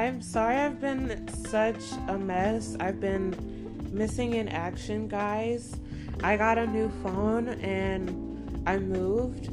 I'm sorry I've been such a mess. I've been missing in action, guys. I got a new phone and I moved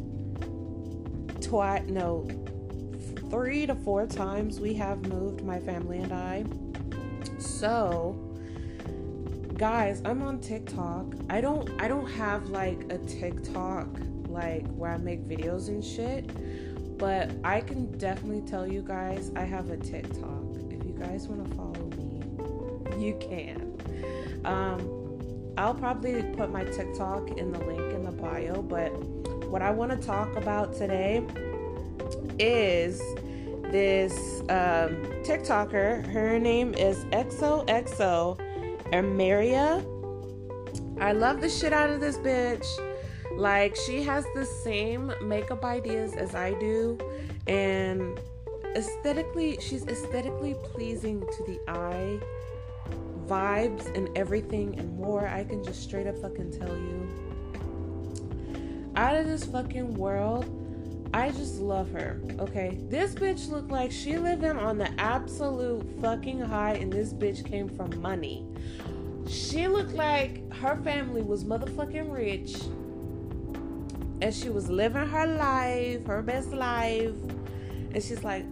3 to 4 times we have moved, my family and I. So, guys, I'm on TikTok. I don't have like a TikTok like where I make videos and shit, but I can definitely tell you guys I have a TikTok. If you guys want to follow me, you can. I'll probably put my TikTok in the link in the bio, but what I want to talk about today is this TikToker. Her name is XOXO Amaria. I love the shit out of this bitch. Like, she has the same makeup ideas as I do, and she's aesthetically pleasing to the eye, vibes and everything and more. I can just straight up fucking tell you. Out of this fucking world, I just love her. Okay, this bitch looked like she living on the absolute fucking high, and this bitch came from money. She looked like her family was motherfucking rich, and she was living her life, her best life, and she's like,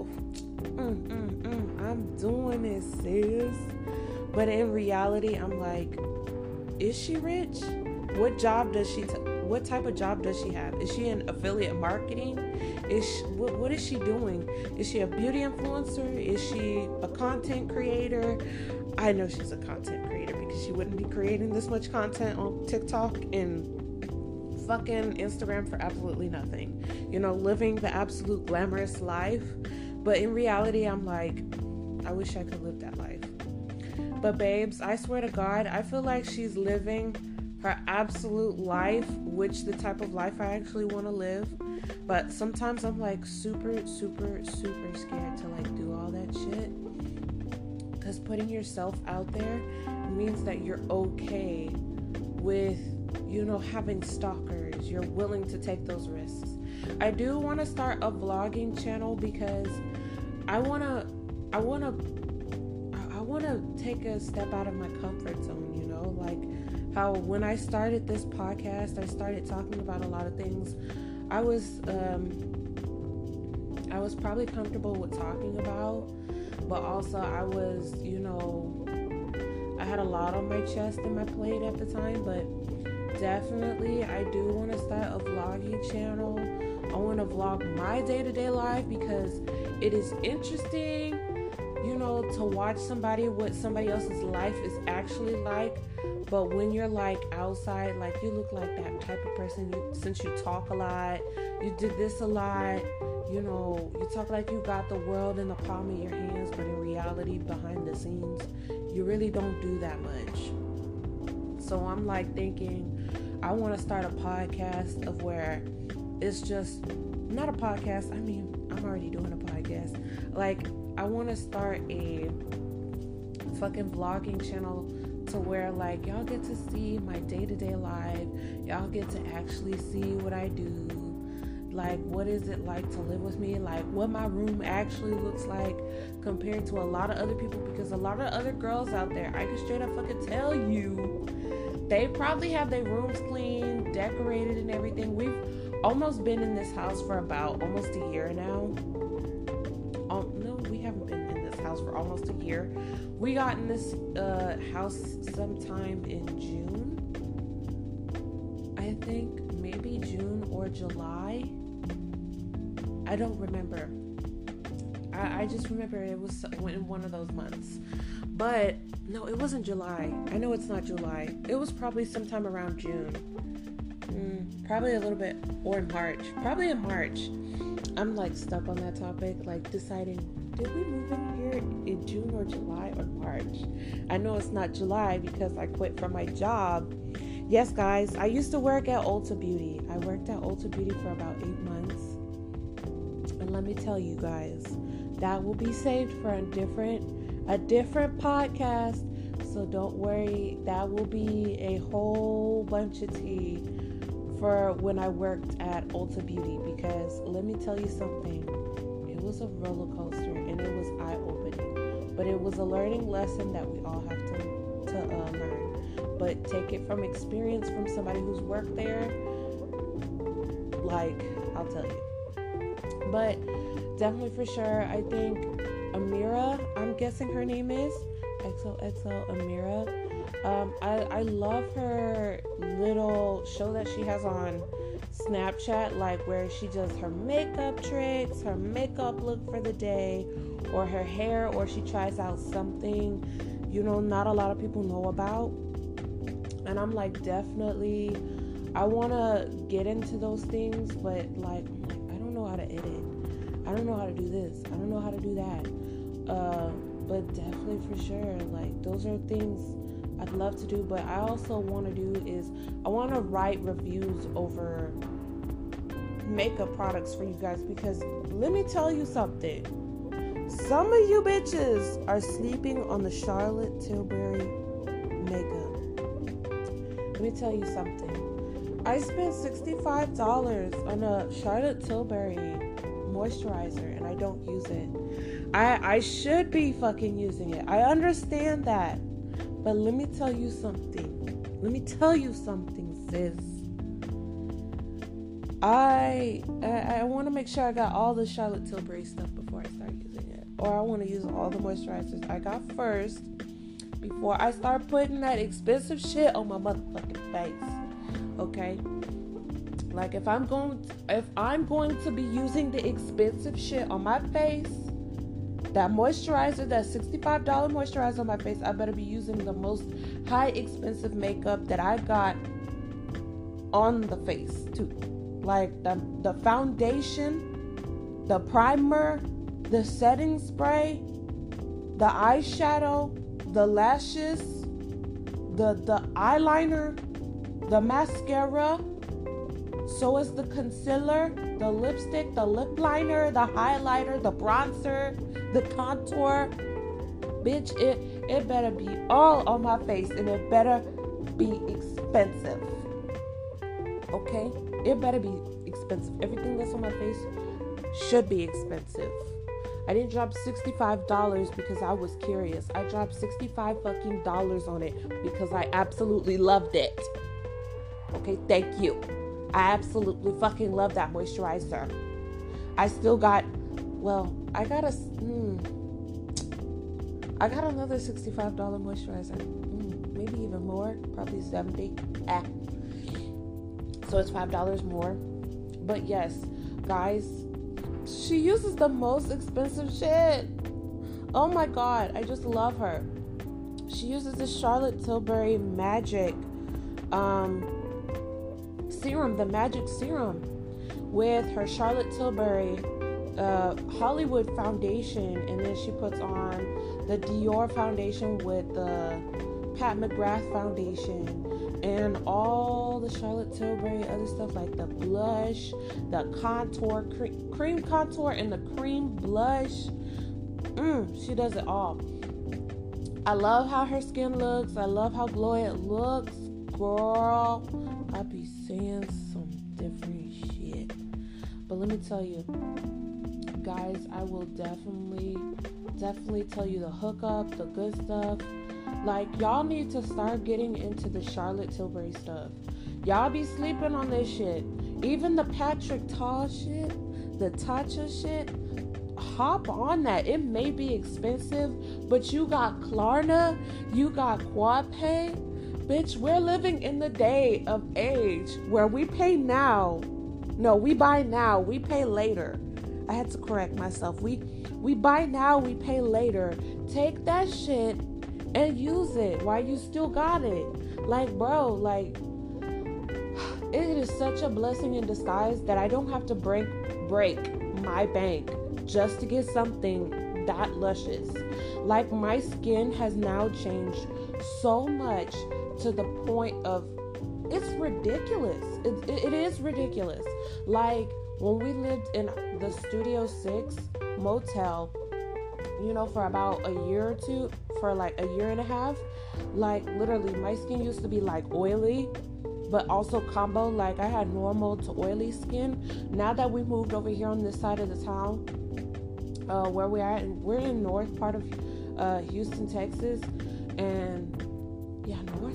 I'm doing this, sis. But in reality, I'm like, is she rich? What job does she? What type of job does she have? Is she in affiliate marketing? What is she doing? Is she a beauty influencer? Is she a content creator? I know she's a content creator because she wouldn't be creating this much content on TikTok and fucking Instagram for absolutely nothing. You know, living the absolute glamorous life. But in reality, I'm like, I wish I could live that life. But babes, I swear to God, I feel like she's living her absolute life, which the type of life I actually want to live. But sometimes I'm like super scared to like do all that shit. Because putting yourself out there means that you're okay with, you know, having stalkers. You're willing to take those risks. I do want to start a vlogging channel because I want to take a step out of my comfort zone, you know, like how when I started this podcast, I started talking about a lot of things I was probably comfortable with talking about, but also I was, you know, I had a lot on my chest and my plate at the time. But definitely I do want to start a vlogging channel. I want to vlog my day-to-day life because it is interesting, you know, to watch what somebody else's life is actually like. But when you're like outside, like you look like that type of person, since you talk a lot, you did this a lot, you know, you talk like you got the world in the palm of your hands, but in reality, behind the scenes, you really don't do that much. So I'm like thinking, I want to start a podcast of where it's just not a podcast. I mean, I'm already doing a podcast. Like, I want to start a fucking vlogging channel to where like y'all get to see my day-to-day life. Y'all get to actually see what I do. Like, what is it like to live with me? Like, what my room actually looks like compared to a lot of other people. Because a lot of other girls out there, I can straight up fucking tell you, they probably have their rooms clean, decorated and everything. We've almost been in this house for about almost a year now. No, we haven't been in this house for almost a year. We got in this house sometime in June. I think maybe June or July. I don't remember. I just remember it was in one of those months. But no, it wasn't July. I know it's not July. It was probably sometime around June. Probably a little bit, or in March. Probably in March. I'm like stuck on that topic, like deciding, did we move in here in June or July or March? I know it's not July because I quit from my job. Yes, guys, I used to work at Ulta Beauty. I worked at Ulta Beauty for about 8 months. And let me tell you guys, that will be saved for a different podcast. So don't worry, that will be a whole bunch of tea for when I worked at Ulta Beauty, because let me tell you something, it was a roller coaster and it was eye-opening. but it was a learning lesson that we all have to learn. But take it from experience from somebody who's worked there. Like, I'll tell you. But definitely for sure, I think Amira, I'm guessing her name is XOXO Amira. I love her little show that she has on Snapchat, like where she does her makeup tricks, her makeup look for the day, or her hair, or she tries out something, not a lot of people know about. And I'm like, definitely, I want to get into those things, but like, I don't know how to edit. I don't know how to do this. I don't know how to do that. But definitely for sure, like, those are things I'd love to do. But I also want to do is I want to write reviews over makeup products for you guys, because let me tell you something. Some of you bitches are sleeping on the Charlotte Tilbury makeup. Let me tell you something. I spent $65 on a Charlotte Tilbury moisturizer and I don't use it. I should be fucking using it. I understand that. But let me tell you something. Sis. I want to make sure I got all the Charlotte Tilbury stuff before I start using it. Or I want to use all the moisturizers I got first before I start putting that expensive shit on my motherfucking face. Okay? Like, if I'm going to be using the expensive shit on my face, that moisturizer, that $65 moisturizer on my face, I better be using the most high expensive makeup that I got on the face too. Like the foundation, the primer, the setting spray, the eyeshadow, the lashes, the eyeliner, the mascara, so is the concealer, the lipstick, the lip liner, the highlighter, the bronzer, the contour. Bitch, it better be all on my face, and it better be expensive. Okay? It better be expensive. Everything that's on my face should be expensive. I didn't drop $65 because I was curious. I dropped $65 fucking dollars on it because I absolutely loved it. Okay, thank you. I absolutely fucking love that moisturizer. I still got, I got another $65 moisturizer. Maybe even more, probably $70. So it's $5 more. But yes, guys, she uses the most expensive shit. Oh my God, I just love her. She uses the Charlotte Tilbury Magic serum, the Magic Serum, with her Charlotte Tilbury Hollywood foundation, and then she puts on the Dior foundation with the Pat McGrath foundation, and all the Charlotte Tilbury other stuff like the blush, the contour, cream contour, and the cream blush. She does it all. I love how her skin looks. I love how glowy it looks. Girl, I be saying some different shit. But let me tell you, guys, I will definitely tell you the hookup, the good stuff. Like, y'all need to start getting into the Charlotte Tilbury stuff. Y'all be sleeping on this shit. Even the Patrick Ta shit, the Tatcha shit, hop on that. It may be expensive, but you got Klarna, you got QuadPay. Bitch, we're living in the day of age where we pay now. No, we buy now, we pay later. I had to correct myself. We buy now, we pay later. Take that shit and use it while you still got it. Like, bro, like, it is such a blessing in disguise that I don't have to break my bank just to get something that luscious. Like, my skin has now changed so much to the point of, it's ridiculous. It is ridiculous. Like, when we lived in the Studio 6 motel, for about a year or two, for like a year and a half, like, literally, my skin used to be like oily, but also combo. Like, I had normal to oily skin. Now that we moved over here on this side of the town, where we are, and we're in north part of Houston, Texas, and yeah, north.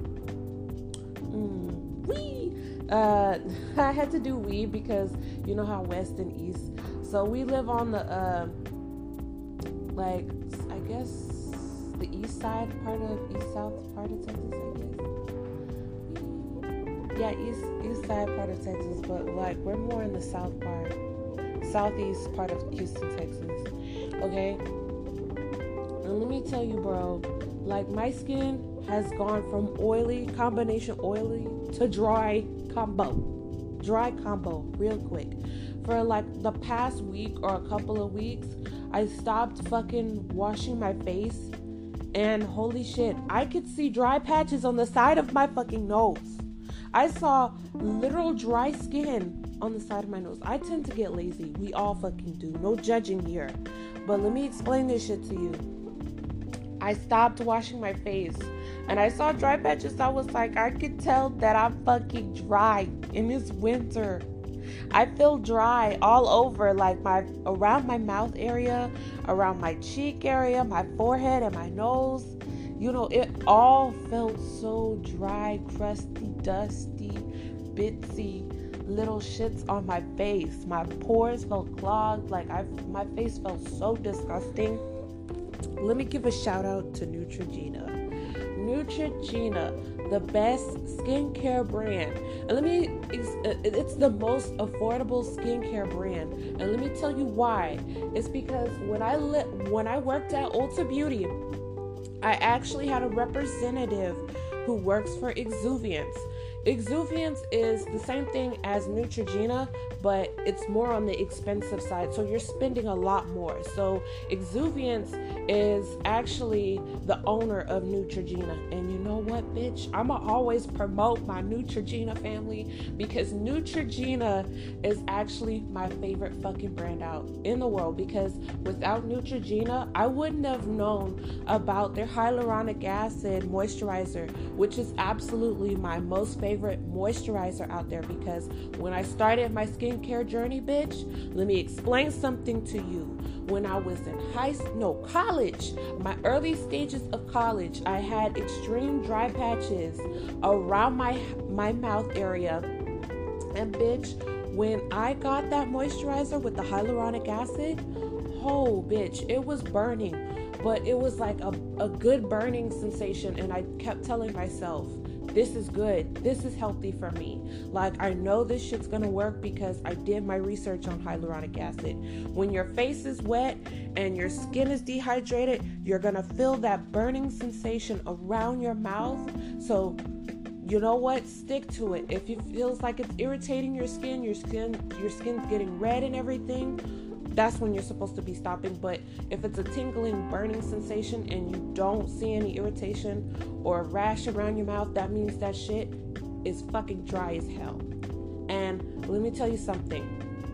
I had to do we because you know how west and east. So we live on the like I guess the east south part of Texas, I guess. Yeah, east side part of Texas, but like we're more in the southeast part of Houston, Texas. Okay? And let me tell you, bro, like my skin has gone from oily to dry combo real quick. For like the past week or a couple of weeks, I stopped fucking washing my face, and holy shit, I could see dry patches on the side of my fucking nose. I saw literal dry skin on the side of my nose. I tend to get lazy. We all fucking do. No judging here. But let me explain this shit to you. I stopped washing my face and I saw dry patches. I was like, I could tell that I'm fucking dry in this winter. I feel dry all over, like around my mouth area, around my cheek area, my forehead and my nose. You know, it all felt so dry, crusty, dusty, bitsy little shits on my face. My pores felt clogged. Like my face felt so disgusting. Let me give a shout out to Neutrogena. Neutrogena, the best skincare brand. And it's the most affordable skincare brand. And let me tell you why. It's because when I worked at Ulta Beauty, I actually had a representative who works for Exuviance. Exuviance is the same thing as Neutrogena, but it's more on the expensive side, so you're spending a lot more. So Exuviance is actually the owner of Neutrogena, and you know what, bitch? I'ma always promote my Neutrogena family because Neutrogena is actually my favorite fucking brand out in the world, because without Neutrogena, I wouldn't have known about their hyaluronic acid moisturizer, which is absolutely my most favorite moisturizer out there. Because when I started my skincare journey, bitch, let me explain something to you. When I was in college, my early stages of college, I had extreme dry patches around my mouth area. And bitch, when I got that moisturizer with the hyaluronic acid, oh bitch, it was burning. But it was like a good burning sensation, and I kept telling myself, this is good. This is healthy for me. Like, I know this shit's gonna work because I did my research on hyaluronic acid. When your face is wet and your skin is dehydrated, you're gonna feel that burning sensation around your mouth. So, you know what? Stick to it. If it feels like it's irritating your skin's getting red and everything, that's when you're supposed to be stopping. But if it's a tingling, burning sensation and you don't see any irritation or a rash around your mouth, that means that shit is fucking dry as hell. And let me tell you something.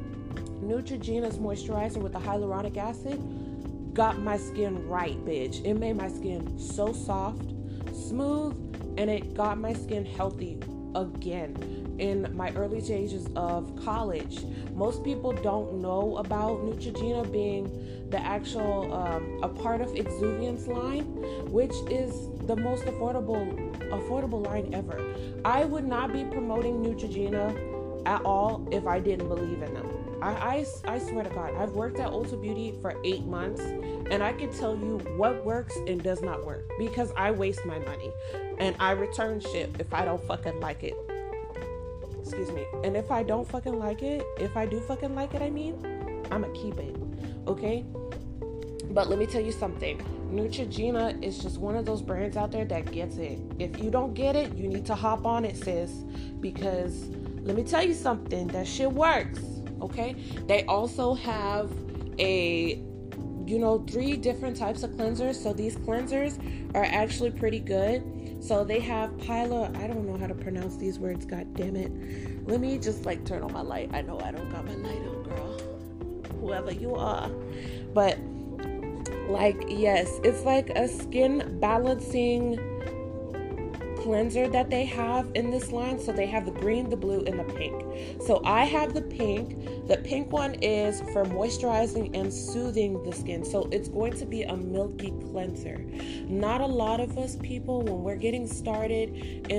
Neutrogena's moisturizer with the hyaluronic acid got my skin right, bitch. It made my skin so soft, smooth, and it got my skin healthy again. In my early stages of college, most people don't know about Neutrogena being the actual a part of Exuviance line, which is the most affordable line ever. I would not be promoting Neutrogena at all if I didn't believe in them. I swear to God, I've worked at Ulta Beauty for 8 months, and I can tell you what works and does not work, because I waste my money and I return shit if I don't fucking like it. Excuse me. And if I don't fucking like it, if I do fucking like it, I'ma keep it. Okay? But let me tell you something. Neutrogena is just one of those brands out there that gets it. If you don't get it, you need to hop on it, sis. Because let me tell you something. That shit works. Okay? They also have 3 different types of cleansers. So these cleansers are actually pretty good. So they have I don't know how to pronounce these words, god damn it. Let me just turn on my light. I know I don't got my light on, girl. Whoever you are. But yes, it's like a skin balancing cleanser that they have in this line. So they have the green, the blue, and the pink. So I have the pink. The pink one is for moisturizing and soothing the skin. So it's going to be a milky cleanser. Not a lot of us people, when we're getting started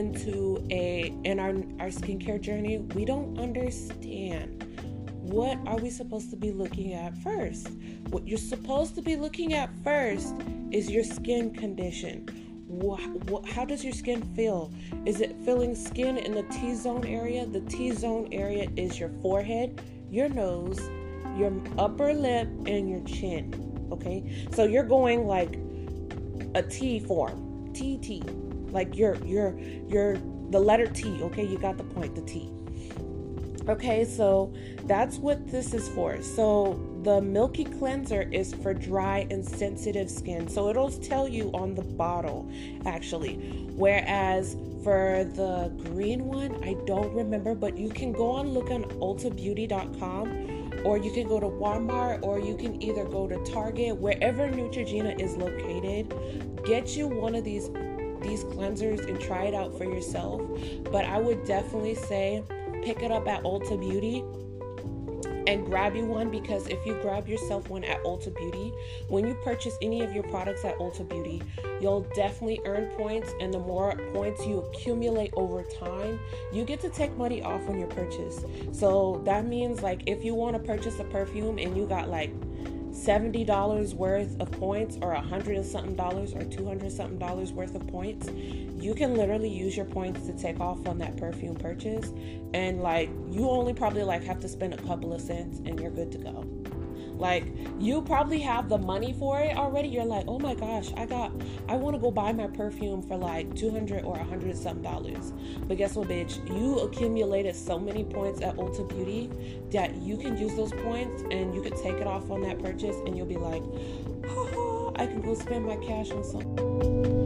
in our skincare journey, we don't understand what are we supposed to be looking at first. What you're supposed to be looking at first is your skin condition. How does your skin feel? Is it feeling skin in the T-zone area? The T-zone area is your forehead, your nose, your upper lip, and your chin. Okay? So you're going like a T form. TT. Like you're the letter T. Okay? You got the point, the T. Okay, so that's what this is for. So the milky cleanser is for dry and sensitive skin. So it'll tell you on the bottle, actually. Whereas for the green one, I don't remember, but you can go on look on ultabeauty.com, or you can go to Walmart, or you can either go to Target, wherever Neutrogena is located. Get you one of these cleansers and try it out for yourself. But I would definitely say pick it up at Ulta Beauty and grab you one, because if you grab yourself one at Ulta Beauty, when you purchase any of your products at Ulta Beauty, you'll definitely earn points, and the more points you accumulate over time, you get to take money off on your purchase. So that means, like, if you want to purchase a perfume and you got like $70 worth of points, or $100 and something dollars, or $200 something dollars worth of points, you can literally use your points to take off on that perfume purchase, and like you only probably like have to spend a couple of cents and you're good to go. Like, you probably have the money for it already. You're like, oh my gosh, I want to go buy my perfume for like $200 or $100 something dollars. But guess what, bitch? You accumulated so many points at Ulta Beauty that you can use those points and you could take it off on that purchase, and you'll be like, oh, I can go spend my cash on something.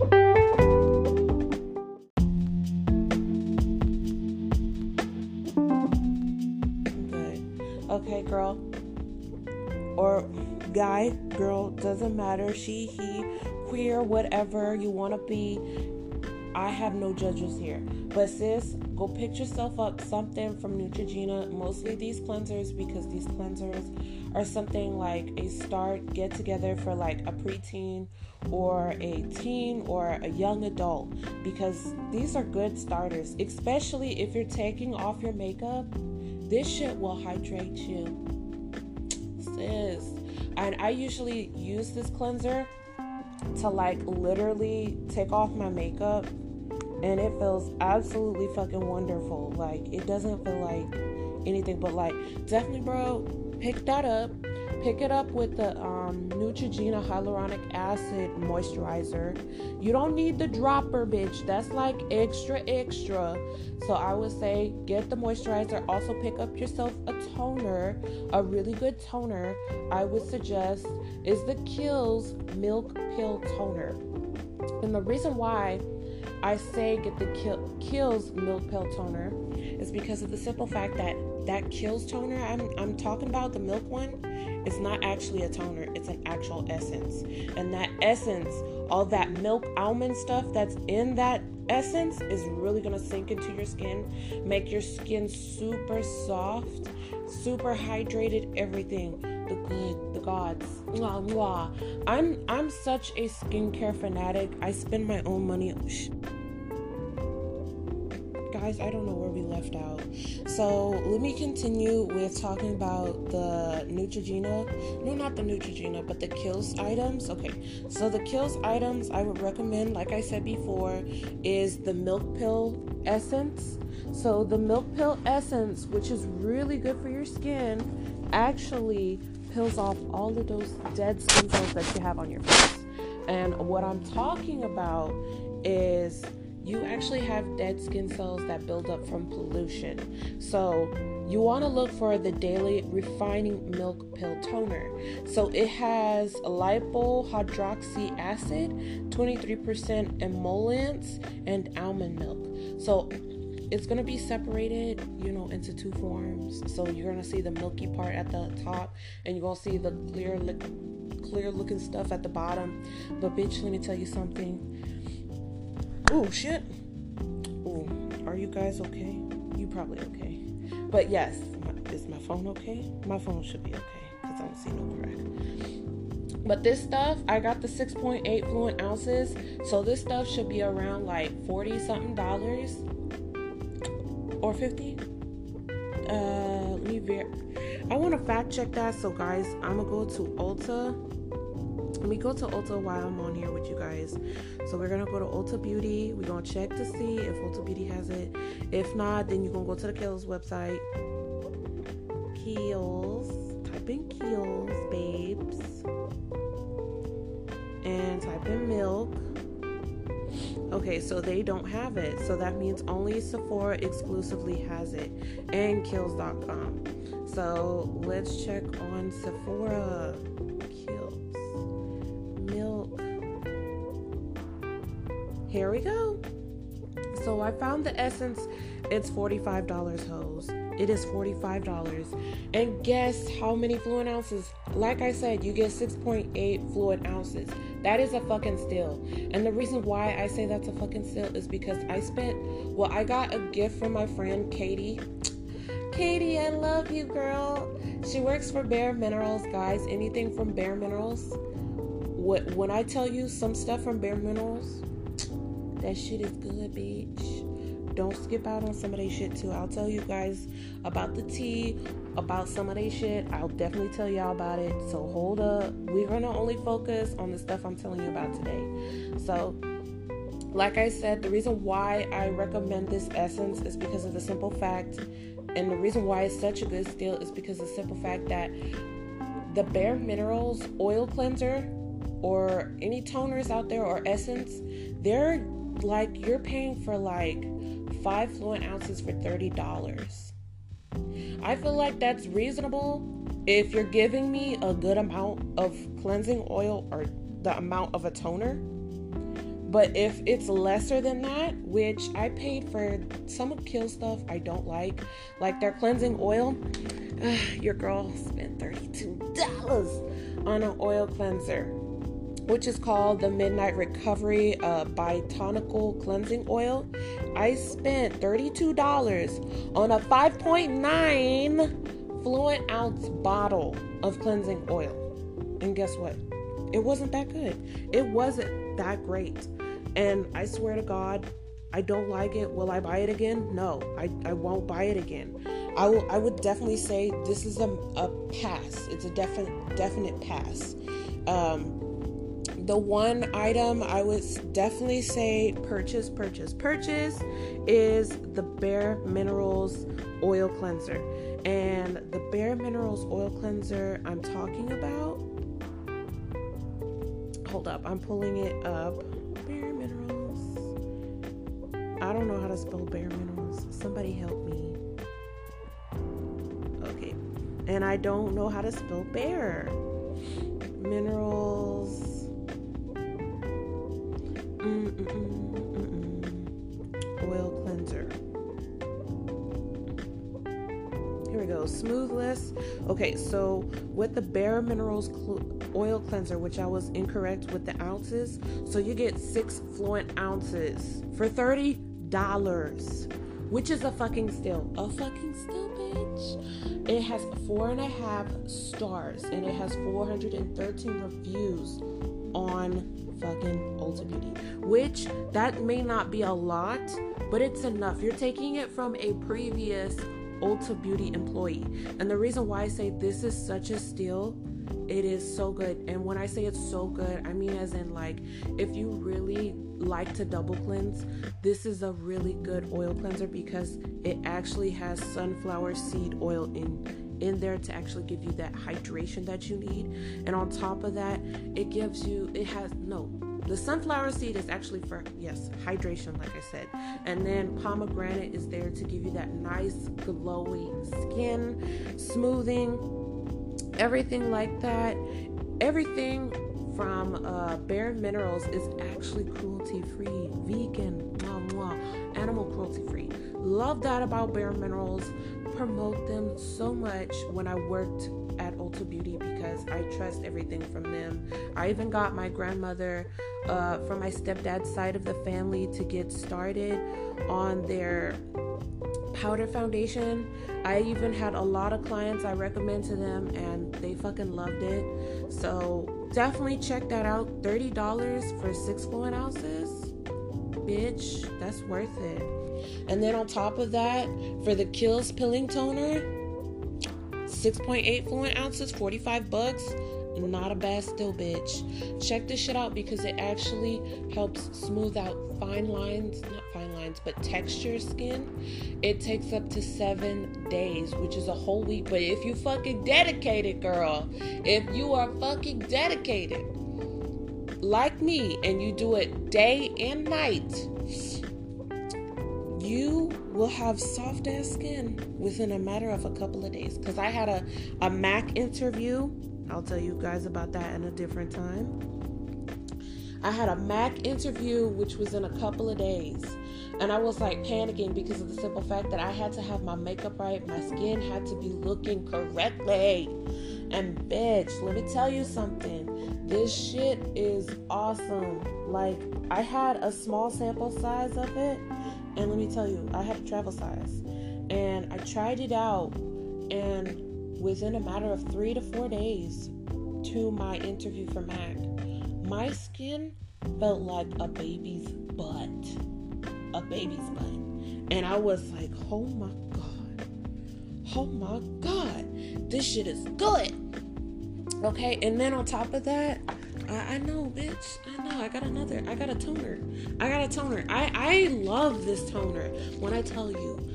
Good. Okay, girl. Or guy, girl, doesn't matter, she, he, queer, whatever you want to be. I have no judges here. But sis, go pick yourself up something from Neutrogena, mostly these cleansers, because these cleansers are something like a start get together for like a preteen or a teen or a young adult, because these are good starters, especially if you're taking off your makeup. This shit will hydrate you. And I usually use this cleanser to like literally take off my makeup, and it feels absolutely fucking wonderful. Like, it doesn't feel like anything, but like, definitely, bro, pick that up. Pick it up with the Neutrogena hyaluronic acid moisturizer. You don't need the dropper, bitch. That's like extra. So I would say get the moisturizer. Also pick up yourself a toner, a really good toner. I would suggest is the Kiehl's Milk Pill Toner. And the reason why I say get the Kiehl's Milk Pill Toner is because of the simple fact that Kiehl's toner I'm talking about, the milk one, it's not actually a toner, it's an actual essence. And that essence, all that milk almond stuff that's in that essence is really going to sink into your skin, make your skin super soft, super hydrated, everything. The good, the gods. Mwah, mwah. I'm such a skincare fanatic. I spend my own money. Guys, I don't know where we left out. So let me continue with talking about the Neutrogena. No, not the Neutrogena, but the Kiehl's items. Okay, so the Kiehl's items I would recommend, like I said before, is the Milk Pill Essence. So the Milk Pill Essence, which is really good for your skin, actually peels off all of those dead skin cells that you have on your face. And what I'm talking about is you actually have dead skin cells that build up from pollution. So you want to look for the Daily Refining Milk Pill Toner. So it has lipohydroxy acid, 23% emollients, and almond milk. So it's going to be separated, into two forms. So you're going to see the milky part at the top, and you're going to see the clear looking stuff at the bottom. But bitch, let me tell you something. Oh, shit. Oh, are you guys okay? You probably okay. But yes, is my phone okay? My phone should be okay because I don't see no crack. But this stuff, I got the 6.8 fluent ounces. So this stuff should be around like $40-something or 50. I want to fact check that. So guys, I'm gonna go to Ulta. Let me go to Ulta while I'm on here with you guys. So we're gonna go to Ulta Beauty. We're gonna check to see if Ulta Beauty has it. If not, then you're gonna go to the Kiehl's website. Kiehl's. Type in Kiehl's, babes. And type in milk. Okay, so they don't have it. So that means only Sephora exclusively has it. And Kiehl's.com. So let's check on Sephora. Milk. Here we go. So I found the essence. It's $45, hoes. It is $45. And guess how many fluid ounces? Like I said, you get 6.8 fluid ounces. That is a fucking steal. And the reason why I say that's a fucking steal is because I got a gift from my friend Katie. Katie, I love you, girl. She works for Bare Minerals, guys. Anything from Bare Minerals. When I tell you some stuff from Bare Minerals, that shit is good, bitch. Don't skip out on some of their shit too. I'll tell you guys about the tea, about some of their shit. I'll definitely tell y'all about it. So hold up. We're gonna only focus on the stuff I'm telling you about today. So, like I said, the reason why I recommend this essence is because of the simple fact, and the reason why it's such a good steal is because of the simple fact that the Bare Minerals oil cleanser or any toners out there or essence, they're like, you're paying for like 5 fluid ounces for $30. I feel like that's reasonable if you're giving me a good amount of cleansing oil or the amount of a toner. But if it's lesser than that, which I paid for some of Kiehl's stuff I don't like their cleansing oil, your girl spent $32 on an oil cleanser, which is called the Midnight Recovery Botanical Cleansing Oil. I spent $32 on a 5.9 fluid ounce bottle of cleansing oil. And guess what? It wasn't that good. It wasn't that great. And I swear to God, I don't like it. Will I buy it again? No, I won't buy it again. I would definitely say this is a pass. It's a definite pass. The one item I would definitely say purchase is the Bare Minerals oil cleanser. And the Bare Minerals oil cleanser I'm talking about, hold up, I'm pulling it up. Bare Minerals. I don't know how to spell Bare Minerals. Somebody help me. Okay. And I don't know how to spell Bare Minerals. Oil cleanser. Here we go. Smoothless. Okay, so with the Bare Minerals oil cleanser, which I was incorrect with the ounces, so you get 6 fluid ounces for $30, which is a fucking steal. A fucking steal, bitch. It has 4.5 stars and it has 413 reviews on fucking Ulta Beauty, which that may not be a lot, but it's enough. You're taking it from a previous Ulta Beauty employee, and the reason why I say this is such a steal, it is so good. And when I say it's so good, I mean as in, like, if you really like to double cleanse, this is a really good oil cleanser because it actually has sunflower seed oil in there to actually give you that hydration that you need. And on top of that, the sunflower seed is actually for, yes, hydration, like I said. And then pomegranate is there to give you that nice glowing skin, smoothing, everything like that. Everything from Bare Minerals is actually cruelty-free, vegan, animal cruelty-free. Love that about Bare Minerals. Promote them so much when I worked at Ulta Ulta Beauty because I trust everything from them. I even got my grandmother from my stepdad's side of the family to get started on their powder foundation. I even had a lot of clients I recommend to them and they fucking loved it. So definitely check that out. $30 for 6 fluid ounces. Bitch, that's worth it. And then on top of that, for the Kiehl's Peeling Toner, 6.8 fluid ounces, $45. Not a bad steal, bitch. Check this shit out because it actually helps smooth out fine lines, not fine lines, but texture skin. It takes up to 7 days, which is a whole week. But if you fucking dedicated, girl, if you are fucking dedicated, like me, and you do it day and night, you will have soft ass skin within a matter of a couple of days. Because I had a MAC interview. I'll tell you guys about that in a different time. I had a MAC interview, which was in a couple of days. And I was like panicking because of the simple fact that I had to have my makeup right. My skin had to be looking correctly. And bitch, let me tell you something. This shit is awesome. Like, I had a small sample size of it. And let me tell you, I had a travel size. And I tried it out. And within a matter of 3 to 4 days to my interview for MAC, my skin felt like a baby's butt. A baby's butt. And I was like, oh my God. Oh my God. This shit is good. Okay, and then on top of that, I know, bitch. I know. I got a toner. I love this toner. When I tell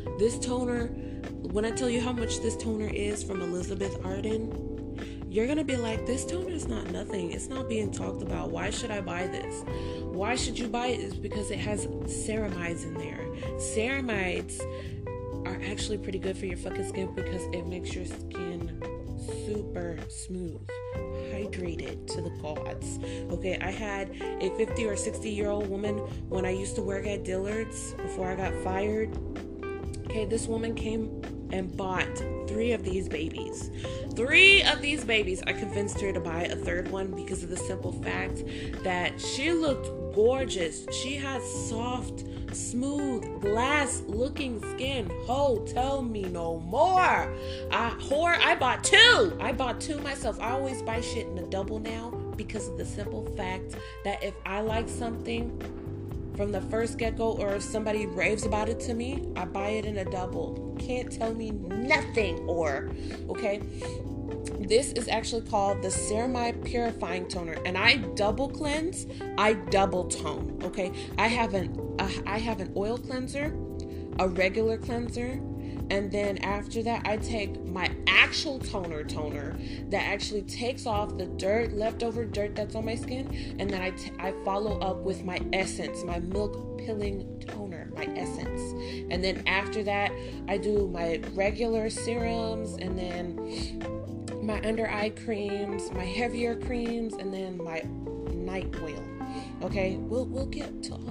you how much this toner is from Elizabeth Arden, you're going to be like, this toner is not nothing. It's not being talked about. Why should I buy this? Why should you buy it? It's because it has ceramides in there. Ceramides are actually pretty good for your fucking skin because it makes your skin super smooth, hydrated to the gods. Okay, I had a 50 or 60-year-old woman when I used to work at Dillard's before I got fired. Okay, this woman came and bought 3 of these babies. 3 of these babies. I convinced her to buy a 3rd one because of the simple fact that she looked gorgeous. She had soft, smooth, glass-looking skin. Ho, tell me no more. I bought 2. I bought 2 myself. I always buy shit in a double now because of the simple fact that if I like something from the first get-go, or if somebody raves about it to me, I buy it in a double. Can't tell me nothing, okay? This is actually called the Ceramide Purifying Toner, and I double cleanse, I double tone, okay? I have an oil cleanser, a regular cleanser, and then after that, I take my actual toner that actually takes off the dirt, leftover dirt that's on my skin, and then I follow up with my essence, my milk peeling toner, my essence. And then after that, I do my regular serums, and then my under eye creams, my heavier creams, and then my night oil. Okay, we'll get to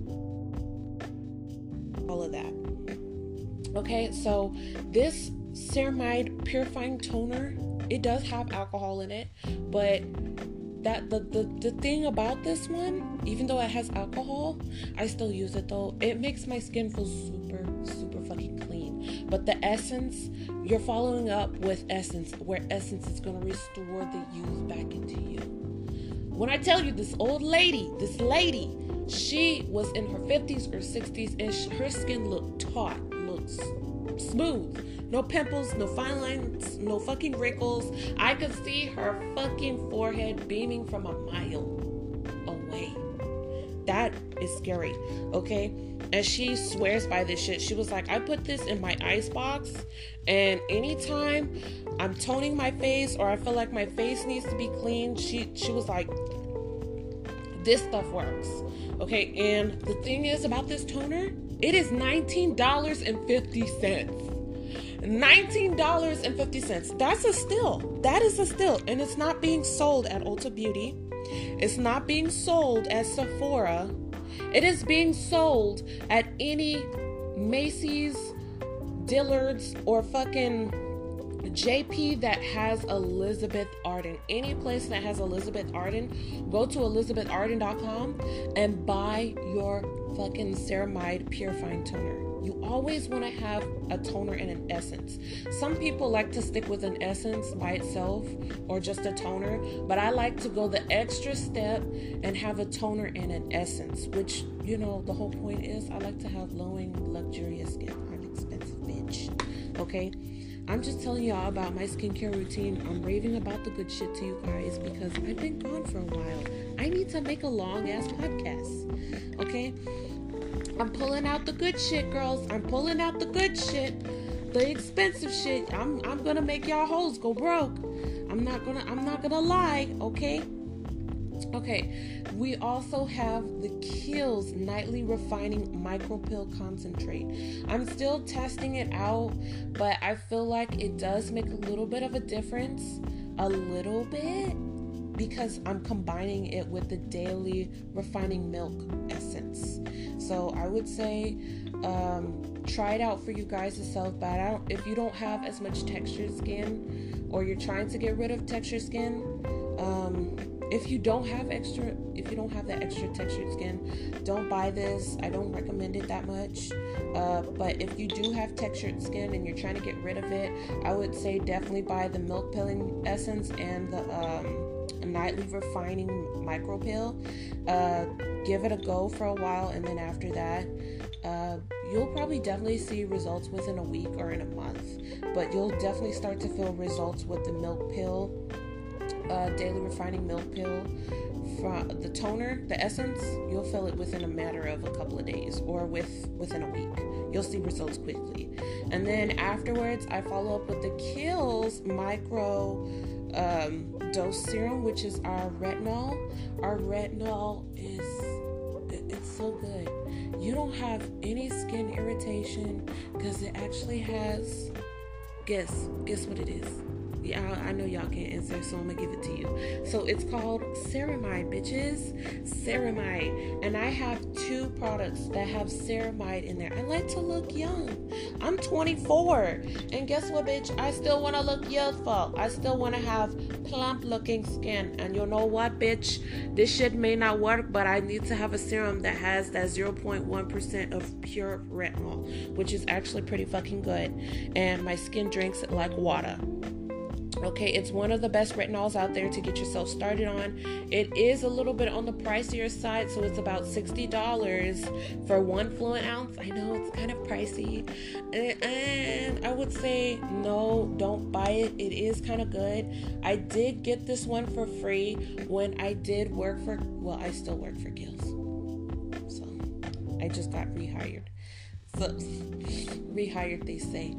all of that. Okay, so this Ceramide Purifying Toner, it does have alcohol in it, but that the thing about this one, even though it has alcohol, I still use it though. It makes my skin feel super, super fucking clean. But the essence, you're following up with essence, where essence is going to restore the youth back into you. When I tell you this lady, she was in her 50s or 60s, and her skin looked taut, looks smooth. No pimples, no fine lines, no fucking wrinkles. I could see her fucking forehead beaming from a mile away. That is scary, okay? And she swears by this shit. She was like, I put this in my ice box, and anytime I'm toning my face or I feel like my face needs to be clean, she was like, this stuff works, okay? And the thing is about this toner, it is $19.50. $19.50. That's a steal. That is a steal. And it's not being sold at Ulta Beauty. It's not being sold at Sephora. It is being sold at any Macy's, Dillard's, or fucking JP that has Elizabeth Arden. Any place that has Elizabeth Arden, go to elizabetharden.com and buy your fucking ceramide purifying toner. You always want to have a toner and an essence. Some people like to stick with an essence by itself or just a toner, but I like to go the extra step and have a toner and an essence, which, you know, the whole point is I like to have glowing, luxurious skin. I'm an expensive bitch. Okay? I'm just telling y'all about my skincare routine. I'm raving about the good shit to you guys because I've been gone for a while. I need to make a long ass podcast. Okay? I'm pulling out the good shit, girls. I'm pulling out the good shit. The expensive shit. I'm gonna make y'all hoes go broke. I'm not gonna lie, okay? Okay, we also have the Kiehl's Nightly Refining Micro Pill Concentrate. I'm still testing it out, but I feel like it does make a little bit of a difference. A little bit. Because I'm combining it with the Daily Refining Milk Essence. So I would say try it out for you guys yourself. But if you don't have as much textured skin, or you're trying to get rid of textured skin, if you don't have that extra textured skin, don't buy this. I don't recommend it that much. But if you do have textured skin and you're trying to get rid of it, I would say definitely buy the Milk Pilling Essence and the Nightly Refining Micro Pill. Give it a go for a while, and then after that, you'll probably definitely see results within a week or in a month. But you'll definitely start to feel results with the Milk Pill, Daily Refining Milk Pill. From the toner, the essence, you'll feel it within a matter of a couple of days or within a week. You'll see results quickly. And then afterwards, I follow up with the Kiehl's Micro Dose Serum, which is our retinol. Our retinol it's so good. You don't have any skin irritation because it actually has, guess what it is. Yeah, I know y'all can't answer, so I'm gonna give it to you. So it's called ceramide, bitches. Ceramide. And I have 2 products that have ceramide in there. I like to look young. I'm 24. And guess what, bitch? I still want to look youthful. I still want to have plump looking skin. And you know what, bitch? This shit may not work, but I need to have a serum that has that 0.1% of pure retinol, which is actually pretty fucking good. And my skin drinks it like water. Okay, it's one of the best retinols out there to get yourself started on. It is a little bit on the pricier side, so it's about $60 for 1 fluid ounce. I know it's kind of pricey, and I would say no, don't buy it. It is kind of good. I did get this one for free when I did work for, well, I still work for Kiehl's, so I just got rehired. So rehired, they say,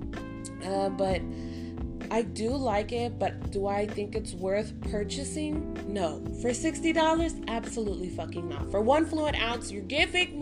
but I do like it, but do I think it's worth purchasing? No. For $60? Absolutely fucking not. For 1 fluid ounce, you're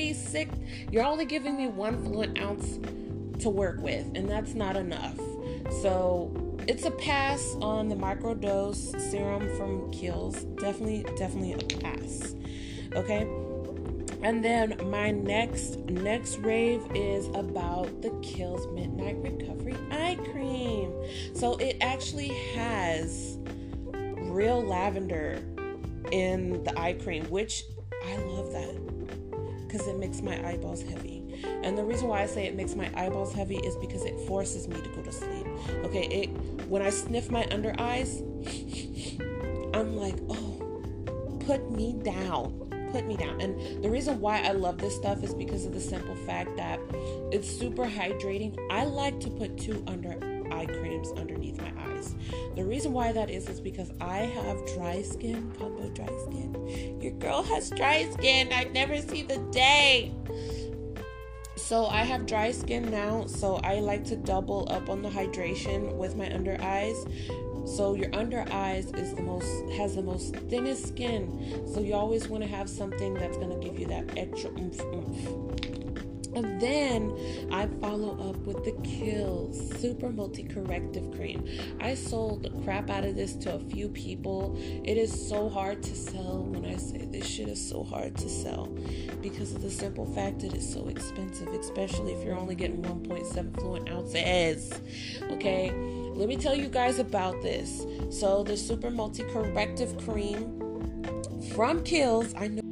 only giving me 1 fluid ounce to work with, and that's not enough. So it's a pass on the microdose serum from Kiehl's. Definitely a pass. Okay? And then my next rave is about the Kiehl's Midnight Recovery Eye Cream. So it actually has real lavender in the eye cream, which I love that because it makes my eyeballs heavy. And the reason why I say it makes my eyeballs heavy is because it forces me to go to sleep. Okay, when I sniff my under eyes, I'm like, oh, put me down. And the reason why I love this stuff is because of the simple fact that it's super hydrating. I like to put 2 under eye creams underneath my eyes. The reason why that is because I have dry skin, combo dry skin. Your girl has dry skin. I've never seen the day. So I have dry skin now, so I like to double up on the hydration with my under eyes. So your under eyes has the most thinnest skin. So you always want to have something that's going to give you that extra oomph. And then I follow up with the Kiehl's Super Multi-Corrective Cream. I sold the crap out of this to a few people. It is so hard to sell. When I say this shit is so hard to sell, because of the simple fact that it's so expensive, especially if you're only getting 1.7 fluid ounces. Okay, let me tell you guys about this. So the Super Multi-Corrective Cream from Kiehl's, I know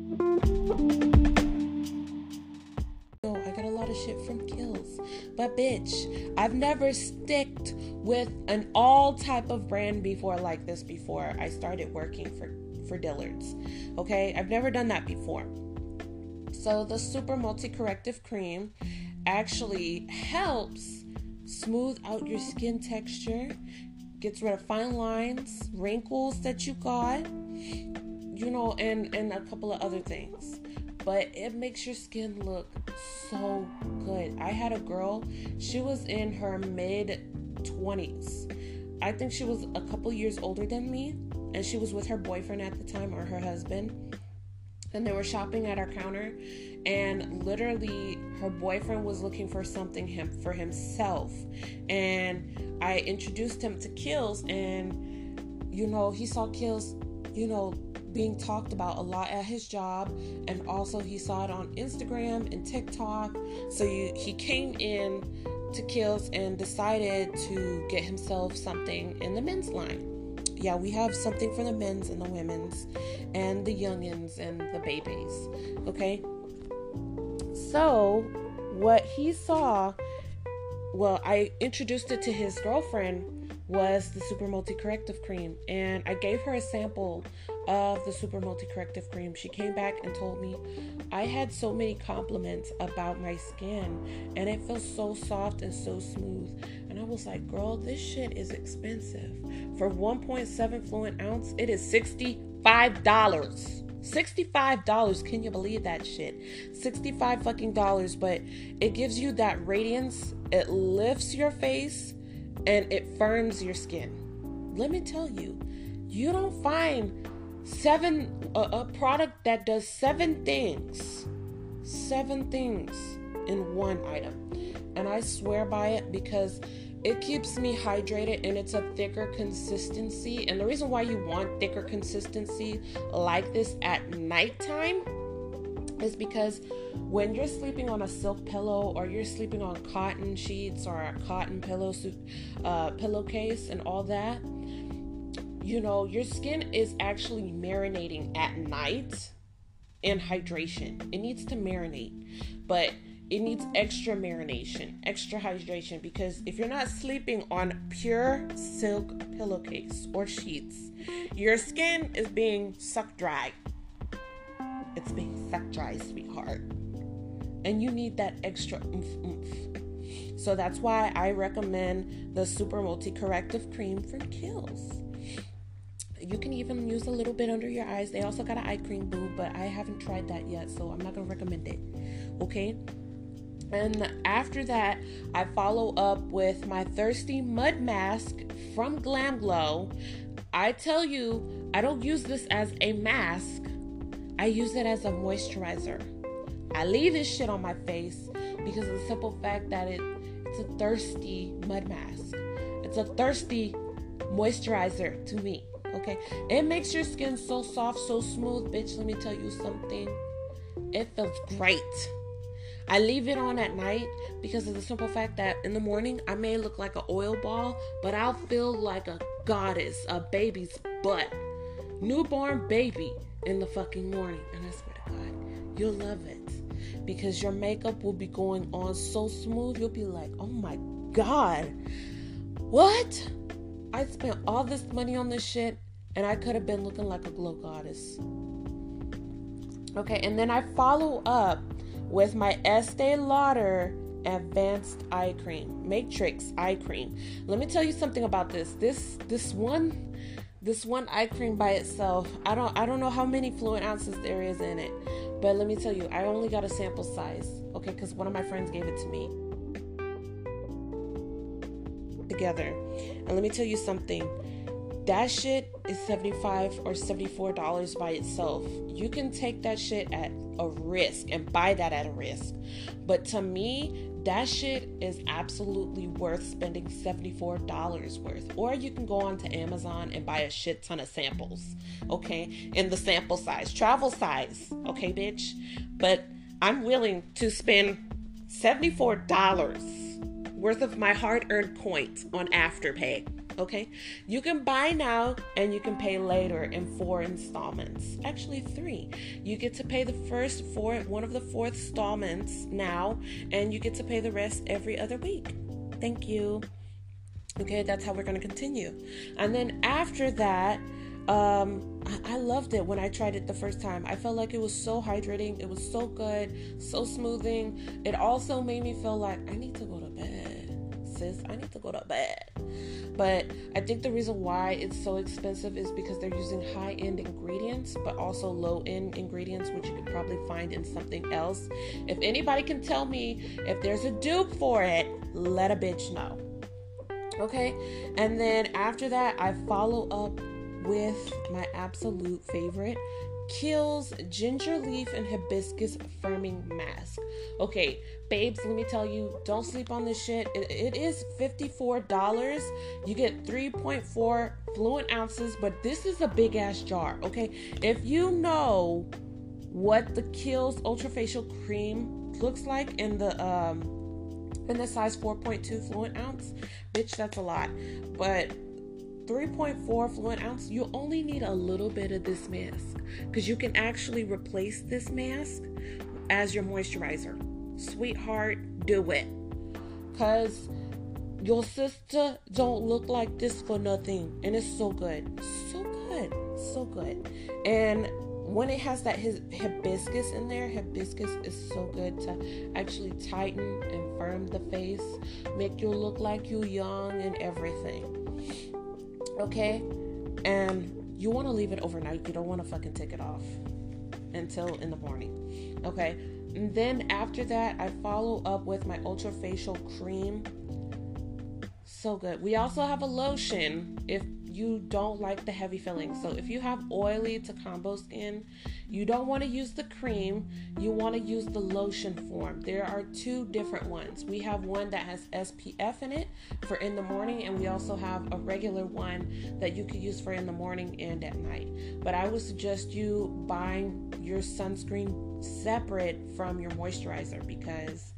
I got a lot of shit from Kiehl's, but bitch, I've never sticked with an all type of brand before like this before I started working for Dillard's. Okay, I've never done that before. So the Super Multi-Corrective Cream actually helps smooth out your skin texture, gets rid of fine lines, wrinkles that you got, you know, and a couple of other things. But it makes your skin look so good. I had a girl, she was in her mid-20s. I think she was a couple years older than me, and she was with her boyfriend at the time, or her husband, and they were shopping at our counter, and literally her boyfriend was looking for something for himself, and I introduced him to Kiehl's, and you know, he saw Kiehl's, you know, being talked about a lot at his job, and also he saw it on Instagram and TikTok. So he came in to Kiehl's and decided to get himself something in the men's line. Yeah, we have something for the men's and the women's and the youngins and the babies. Okay, so what he saw, well, I introduced it to his girlfriend, was the Super Multi-Corrective Cream, and I gave her a sample of the Super Multi-Corrective Cream. She came back and told me I had so many compliments about my skin, and it feels so soft and so smooth. And I was like, girl, this shit is expensive. For 1.7 fluid ounce, it is $65. $65. Can you believe that shit? $65 fucking dollars, but it gives you that radiance. It lifts your face and it firms your skin. Let me tell you, you don't find a product that does 7 things in one item. And I swear by it because it keeps me hydrated, and it's a thicker consistency. And the reason why you want thicker consistency like this at nighttime is because when you're sleeping on a silk pillow, or you're sleeping on cotton sheets or a cotton pillowcase and all that, you know, your skin is actually marinating at night in hydration. It needs to marinate, but it needs extra marination, extra hydration, because if you're not sleeping on pure silk pillowcase or sheets, your skin is being sucked dry. It's being sucked dry, sweetheart. And you need that extra oomph. So that's why I recommend the Super Multi-Corrective Cream from Kiehl's. You can even use a little bit under your eyes. They also got an eye cream, boo, but I haven't tried that yet, so I'm not going to recommend it. Okay? And after that, I follow up with my Thirsty Mud Mask from Glam Glow. I tell you, I don't use this as a mask. I use it as a moisturizer. I leave this shit on my face because of the simple fact that it's a thirsty mud mask. It's a thirsty moisturizer to me. Okay? It makes your skin so soft, so smooth, bitch. Let me tell you something. It feels great. I leave it on at night because of the simple fact that in the morning I may look like an oil ball, but I'll feel like a goddess, a baby's butt, newborn baby in the fucking morning. And I swear to God, you'll love it because your makeup will be going on so smooth. You'll be like, oh my God, what? I spent all this money on this shit and I could have been looking like a glow goddess. Okay, and then I follow up with my Estee Lauder Advanced Eye Cream, Matrix Eye Cream. Let me tell you something about this. This one eye cream by itself, I don't know how many fluid ounces there is in it, but let me tell you, I only got a sample size, okay, because one of my friends gave it to me together. And let me tell you something. that shit is $75 or $74 by itself. You can take that shit at a risk and buy that at a risk. But to me, that shit is absolutely worth spending $74 worth. Or you can go onto Amazon and buy a shit ton of samples, okay? In the sample size, travel size, okay, bitch? But I'm willing to spend $74 worth of my hard-earned coins on Afterpay. Okay, you can buy now and you can pay later in 4 installments. Actually 3. You get to pay the first one of the 4 installments now, and you get to pay the rest every other week. Thank you. Okay, that's how we're going to continue. And then after that, I loved it when I tried it the first time. I felt like it was so hydrating. It was so good, so smoothing. It also made me feel like I need to go to bed. Sis, I need to go to bed. But I think the reason why it's so expensive is because they're using high-end ingredients, but also low-end ingredients, which you could probably find in something else. If anybody can tell me if there's a dupe for it, let a bitch know. Okay? And then after that, I follow up with my absolute favorite, Kiehl's Ginger Leaf and Hibiscus Firming Mask. Okay, babes, let me tell you, don't sleep on this shit. It is $54. You get 3.4 fluid ounces, but this is a big ass jar, okay? If you know what the Kiehl's Ultra Facial Cream looks like in the size 4.2 fluid ounce, bitch, that's a lot. But 3.4 fluid ounce, you only need a little bit of this mask because you can actually replace this mask as your moisturizer. Sweetheart, do it, because your sister don't look like this for nothing, and it's so good, so good. And when it has that hibiscus in there, hibiscus is so good to actually tighten and firm the face, make you look like you young and everything. Okay, and you want to leave it overnight. You don't want to fucking take it off until in the morning. Okay, and then after that, I follow up with my Ultra Facial Cream. So good. We also have a lotion if you don't like the heavy filling. So if you have oily to combo skin, you don't want to use the cream, you want to use the lotion form. There are 2 different ones. We have one that has SPF in it for in the morning, and we also have a regular one that you could use for in the morning and at night. But I would suggest you buying your sunscreen separate from your moisturizer, because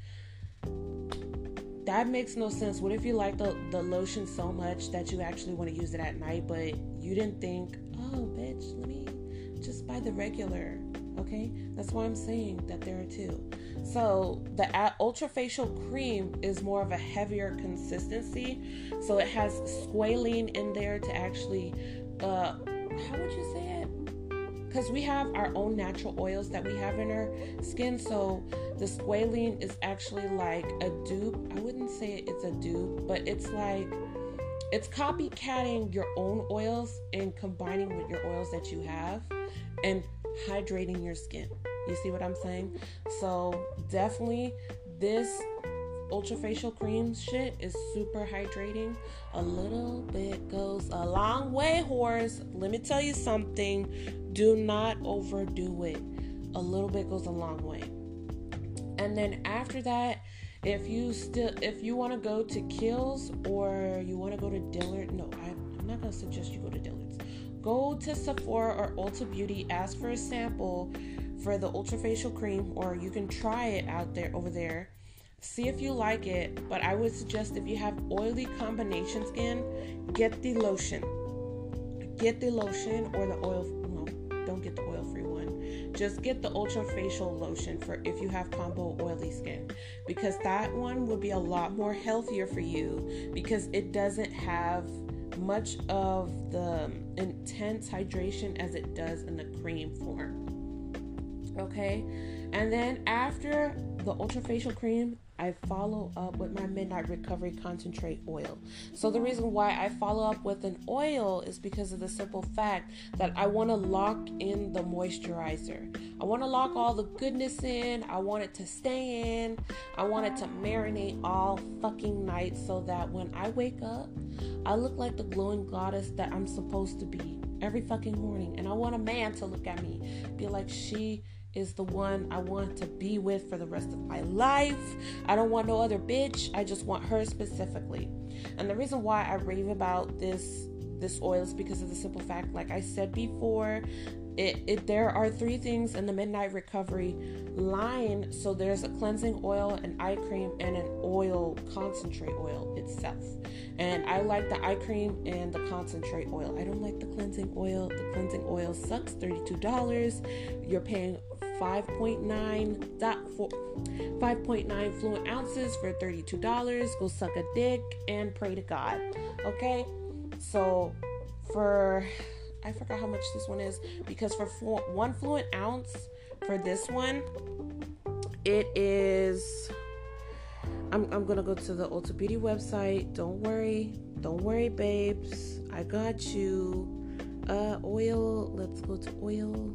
that makes no sense. What if you like the lotion so much that you actually want to use it at night, but you didn't think, oh, bitch, let me just buy the regular, okay? That's why I'm saying that there are 2. So the Ultra Facial Cream is more of a heavier consistency. So it has squalene in there to actually, how would you say it? Because we have our own natural oils that we have in our skin, so the squalene is actually like a dupe. I wouldn't say it's a dupe, but it's like, it's copycatting your own oils and combining with your oils that you have and hydrating your skin. You see what I'm saying? So definitely this Ultra Facial Cream shit is super hydrating. A little bit goes a long way, whores. Let me tell you something. Do not overdo it. A little bit goes a long way. And then after that, if you want to go to Kiehl's or you want to go to Dillard's, no, I'm not going to suggest you go to Dillard's. Go to Sephora or Ulta Beauty, ask for a sample for the Ultra Facial Cream, or you can try it out there over there. See if you like it, but I would suggest if you have oily combination skin, get the lotion. Get the lotion or the oil. No, don't get the oil-free one. Just get the Ultra Facial Lotion for if you have combo oily skin, because that one would be a lot more healthier for you because it doesn't have much of the intense hydration as it does in the cream form. Okay, and then after the Ultra Facial Cream, I follow up with my Midnight Recovery Concentrate Oil. So the reason why I follow up with an oil is because of the simple fact that I want to lock in the moisturizer. I want to lock all the goodness in. I want it to stay in. I want it to marinate all fucking night so that when I wake up, I look like the glowing goddess that I'm supposed to be every fucking morning. And I want a man to look at me, be like, she is the one I want to be with for the rest of my life. I don't want no other bitch. I just want her specifically. And the reason why I rave about this oil is because of the simple fact, like I said before, there are 3 things in the Midnight Recovery line. So there's a cleansing oil, an eye cream, and an oil concentrate oil itself. And I like the eye cream and the concentrate oil. I don't like the cleansing oil. The cleansing oil sucks. $32. You're paying 5.9 fluent ounces for $32. Go suck a dick and pray to God. Okay? So I forgot how much this one is, because for 1 fluent ounce for this one, it is, I'm gonna go to the Ulta Beauty website. Don't worry, babes, I got you. Oil, let's go to oil.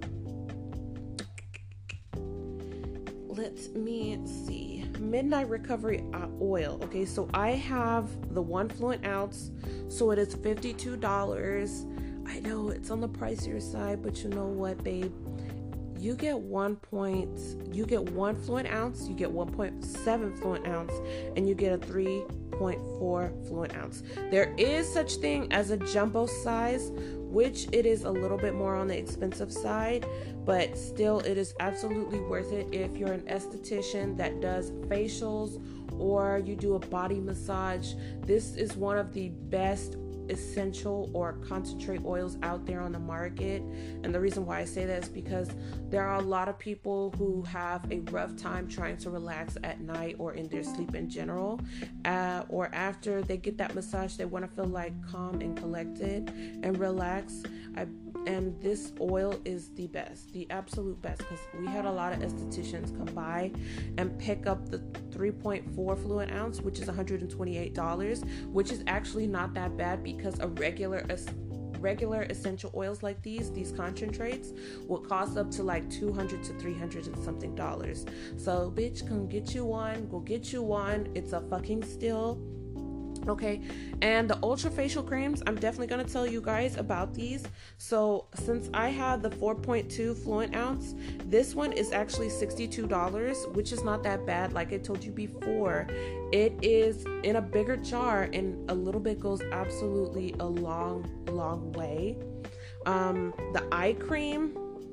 Let me see. Midnight Recovery oil. Okay, so I have the 1 fluent ounce, so it is $52. I know it's on the pricier side, but you know what, babe? You get 1 fluent ounce, you get 1.7 fluent ounce, and you get a 3.4 fluent ounce. There is such thing as a jumbo size, which it is a little bit more on the expensive side, but still it is absolutely worth it if you're an esthetician that does facials or you do a body massage. This is one of the best essential or concentrate oils out there on the market. And the reason why I say that is because there are a lot of people who have a rough time trying to relax at night or in their sleep in general, or after they get that massage, they want to feel like calm and collected and relax. And this oil is the best, the absolute best, because we had a lot of estheticians come by and pick up the 3.4 fluent ounce, which is $128, which is actually not that bad, because a regular essential oils like these concentrates will cost up to like $200 to $300 and something dollars. So bitch, come get you one, go get you one. It's a fucking steal. Okay, and the ultra facial creams, I'm definitely going to tell you guys about these. So since I have the 4.2 fluent ounce, this one is actually $62, which is not that bad. Like I told you before, it is in a bigger jar, and a little bit goes absolutely a long way. The eye cream,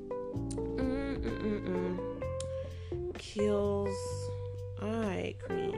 Kiehl's eye cream.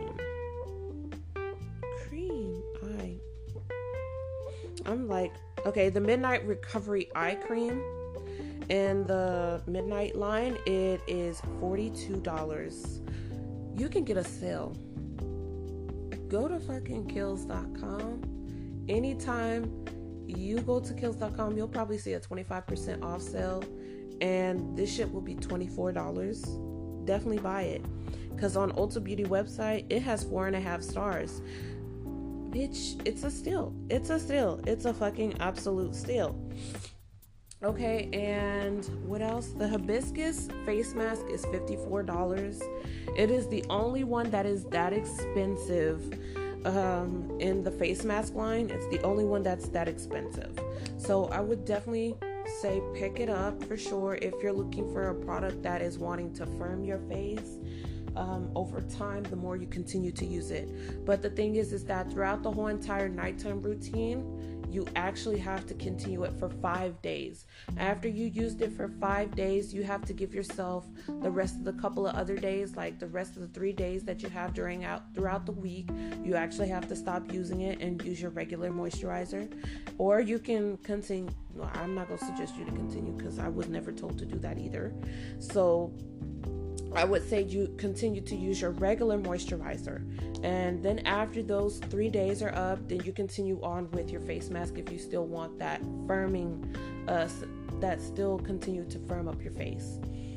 I'm like, okay, the Midnight Recovery eye cream in the Midnight line, it is $42. You can get a sale. Go to fucking Kiehl's.com. Anytime you go to Kiehl's.com, you'll probably see a 25% off sale, and this shit will be $24. Definitely buy it, because on Ulta Beauty website, it has 4.5 stars. Bitch, it's a steal. It's a fucking absolute steal. Okay, and what else? The hibiscus face mask is $54. It is the only one that is that expensive in the face mask line. It's the only one that's that expensive. So I would definitely say pick it up for sure if you're looking for a product that is wanting to firm your face. Over time, the more you continue to use it. But the thing is that throughout the whole entire nighttime routine, you actually have to continue it for 5 days. After you used it for 5 days, you have to give yourself the rest of the couple of other days, like the rest of the 3 days that you have throughout the week. You actually have to stop using it and use your regular moisturizer. Or you can continue. No, I'm not going to suggest you to continue, because I was never told to do that either. So I would say you continue to use your regular moisturizer, and then after those 3 days are up, then you continue on with your face mask if you still want that firming, that still continue to firm up your face.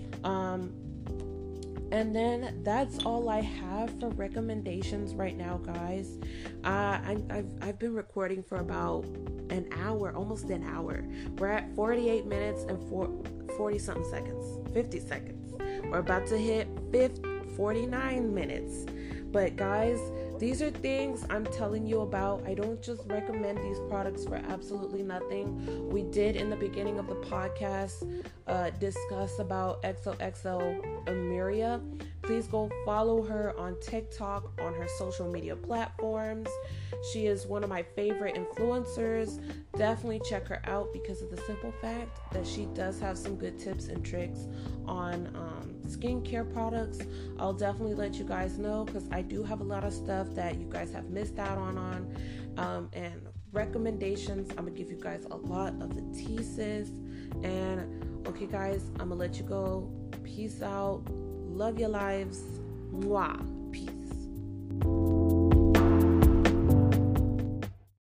And then that's all I have for recommendations right now, guys. I've been recording for about an hour, almost an hour. We're at 48 minutes and 40 something seconds, 50 seconds. We're about to hit 49 minutes. But guys, these are things I'm telling you about. I don't just recommend these products for absolutely nothing. We did in the beginning of the podcast discuss about XOXO Amiria. Please go follow her on TikTok, on her social media platforms. She is one of my favorite influencers. Definitely check her out because of the simple fact that she does have some good tips and tricks on skincare products. I'll definitely let you guys know because I do have a lot of stuff that you guys have missed out on and recommendations. I'm gonna give you guys a lot of the tea, sis. And okay guys, I'm gonna let you go. Peace out. Love your lives. Mwah.